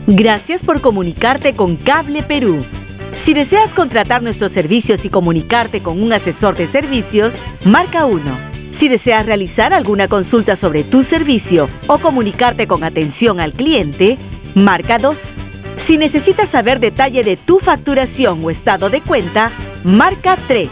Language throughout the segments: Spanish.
Gracias por comunicarte con Cable Perú. Si deseas contratar nuestros servicios y comunicarte con un asesor de servicios, marca 1. Si deseas realizar alguna consulta sobre tu servicio o comunicarte con atención al cliente, marca 2. Si necesitas saber detalle de tu facturación o estado de cuenta, marca 3.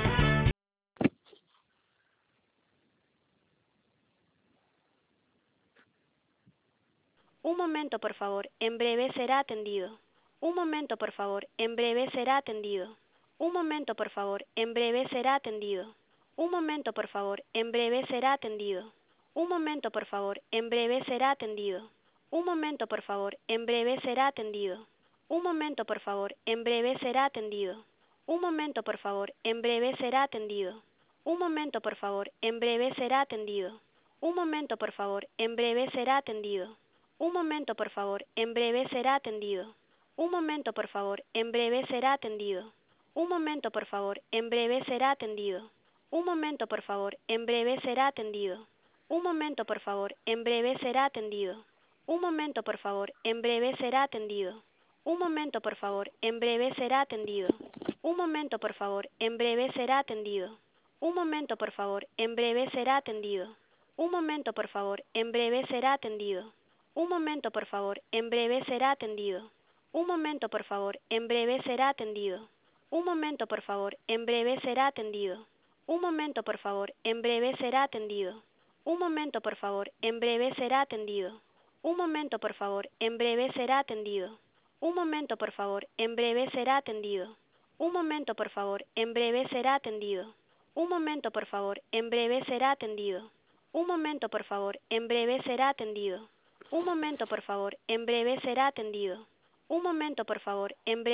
Un momento, por favor, en breve será atendido. Un momento, por favor, en breve será atendido. Un momento, por favor, en breve será atendido. Un momento, por favor, en breve será atendido. Un momento, por favor, en breve será atendido. Un momento, por favor, en breve será atendido. Un momento, por favor, en breve será atendido. Un momento, por favor, en breve será atendido. Un momento, por favor, en breve será atendido. Un momento, por favor, en breve será atendido. Un momento, por favor, en breve será atendido. Un momento, por favor, en breve será atendido. Un momento, por favor, en breve será atendido. Un momento, por favor, en breve será atendido. Un momento, por favor, en breve será atendido. Un momento, por favor, en breve será atendido. Un momento, por favor, en breve será atendido. Un momento, por favor, en breve será atendido. Un momento, por favor, en breve será atendido. Un momento, por favor, en breve será atendido. Un momento, por favor, en breve será atendido. Un momento, por favor, en breve será atendido. Un momento, por favor, en breve será atendido. Un momento, por favor, en breve será atendido. Un momento, por favor, en breve será atendido. Un momento, por favor, en breve será atendido. Un momento, por favor, en breve será atendido. Un momento, por favor, en breve será atendido. Un momento, por favor, en breve será atendido. Un momento, por favor, en breve será atendido. Un momento, por favor, en breve será atendido. Un momento, por favor, en breve